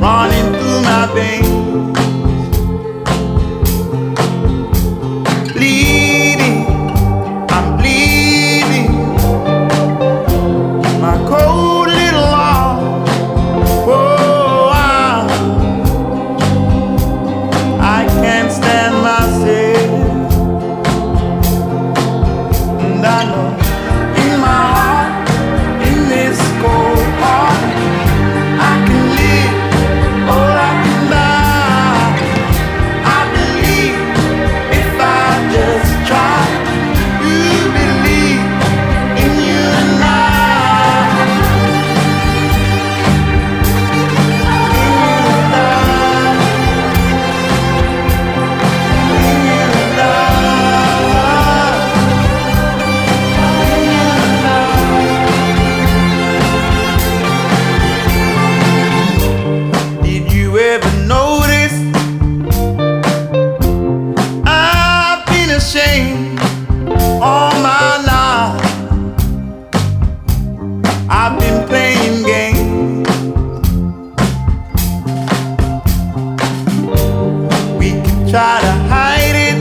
running through my veins, bleeding, I'm bleeding, my cold little heart. Oh, I can't stand myself, and I know in my heart, in this cold heart, I can live or I can die. I believe if I just try to believe in you and I. Did you ever notice I've been ashamed all my life? I've been playing games. We could try to hide it,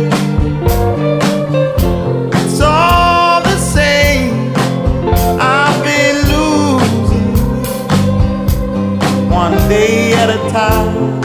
it's all the same. I've been losing one day at a time.